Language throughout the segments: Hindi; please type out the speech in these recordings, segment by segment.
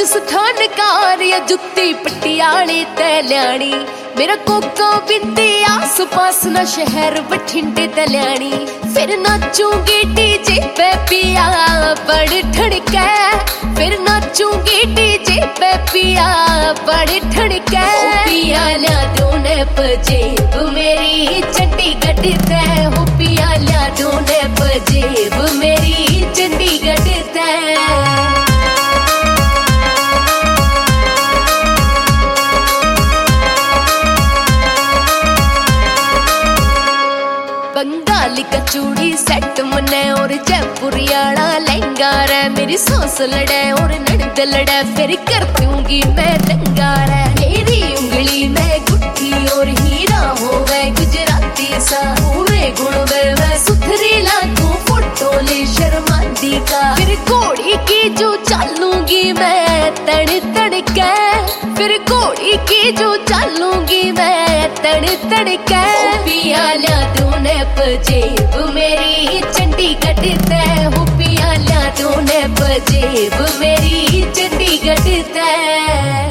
राजस्थान कार या जुत्ती पटियाले तल्याणी मेरा कोका बिंदी आस पास न शहर बठिंडे तल्याणी फिर नाचूंगी डीजे पे पिया बड़ ठड़के फिर नाचूंगी डीजे पे पिया बड़ ठड़के पिया ला दोने पजेब मेरी चंडीगढ़ तय हो पिया ला दोने पजेब मेरी चंडीगढ़ तय बंगाली का चूड़ी सेट मने और जयपुरियाड़ा लहंगा रे मेरी सांस लड़े और नड़द लड़े फिर कर दूंगी मैं दंगा रे मेरी उंगली में गुट्ठी और हीरा हो गए गुजराती सा पूरे गुण में मैं सुथरी लागू फोटो ले शर्मांदी का फिर घोड़ी की जो चालूंगी मैं तड़ तड़ के फिर घोड़ी की जो चालूंगी मैं तड़ तड़ के पिया ला दोने पजेब मेरी चंडीगढ़ तय हो पिया ला दोने पजेब मेरी चंडीगढ़ तय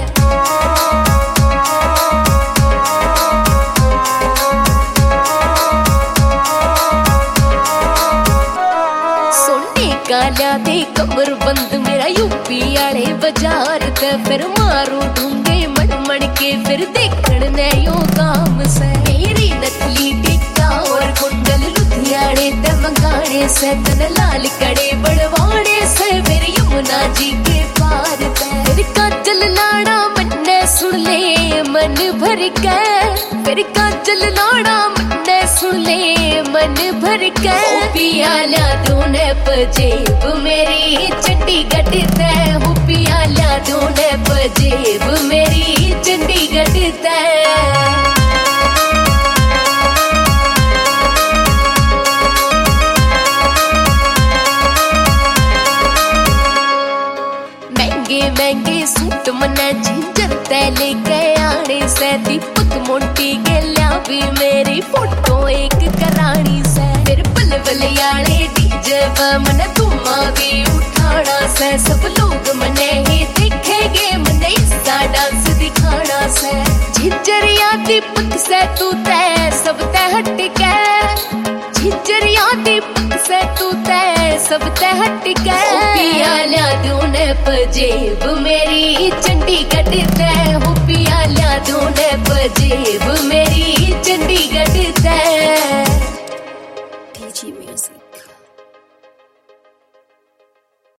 सोने काला दे कमर बंद मेरा यूपी आले बाजार ते फिर मारू ढूंढे मड़ के फिर देखण ने यो काम से मेरी नकली टिक्का और कुंडल लुधियाने ते मंगाने से तन लाल कड़े बड़वाने से मेरी यमुना जी के पार ते काजल लाड़ा मन्ने सुन ले मन भर के फिर काजल लाड़ा मन्ने सुन ले मन भर के पिया ला दोने पजेब मेरी चंडीगढ़ तय हो पिया ला दोने पजेब मेरी चंडीगढ़ तय महंगे सूट मना झिंझर तय लेके आने से दीपक मोंटी के लिया भी मेरी फोटो एक करानी से फिर पल बलियाने डीजे मन तुमा भी उठाना से सब लोग मने ही देखेंगे मने इसका डांस दिखाना से झिंझरिया दीपक से तू तय सब तय हट के झिंझरिया दीपक से तू तय सब तय हट के पिया ला दोने पजेब मेरी चंडीगढ़ तय हो पिया ला दोने पजेब